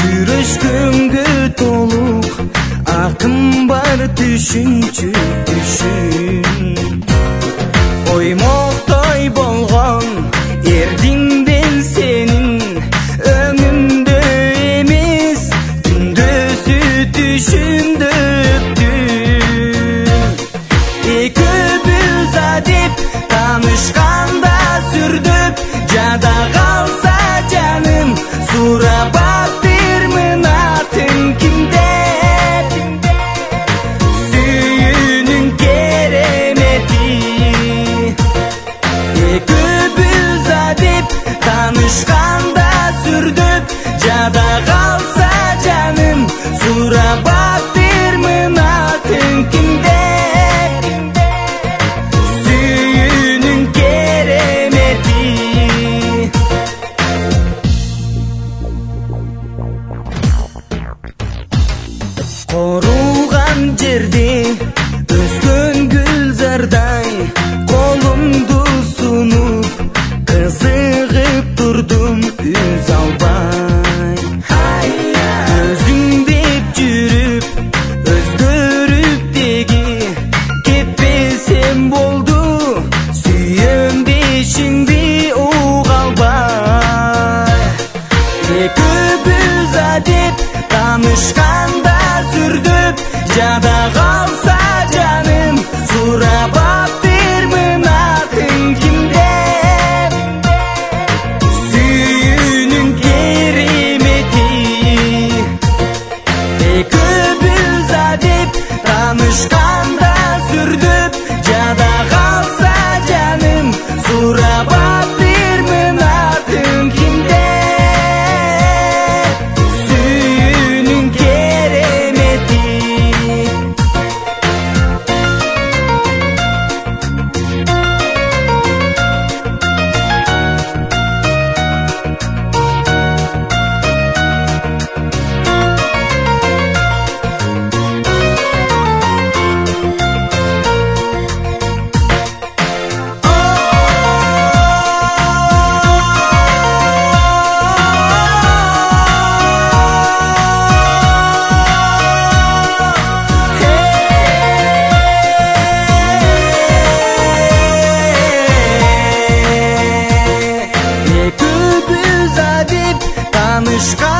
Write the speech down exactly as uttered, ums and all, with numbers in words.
жүрөшкөнгө толук акым бар түшүнчү түшүн оймоктой болгон эрдиңден сенин өңүңдө эмес күндөсү түшүндө өптү экөөбүз адеп таанышканда сүрдөп жада калса жаным сурабаттырмын атын кимде сүйүүнүн керемети экөөбүз адеп таанышканда сүрдөп жада калса жаным сурабаттырмын атын кимде сүйүүнүн керемети Korugan жерде өскөн гүлзардай колумду сунуп кызыгып турдум үз албай өзүң деп жүрүп өзгөрүп деги кетпесем болду сүйөм дешиңди уга албай экөөбүз адеп таанышканда сүрдөп жада калса жаным сурабаттырмын атын кимде сүйүүнүн керемети экөөбүз адеп таанышканда сүрдөп жада калса жаным сурабаттырмын атын кимде Tanışkan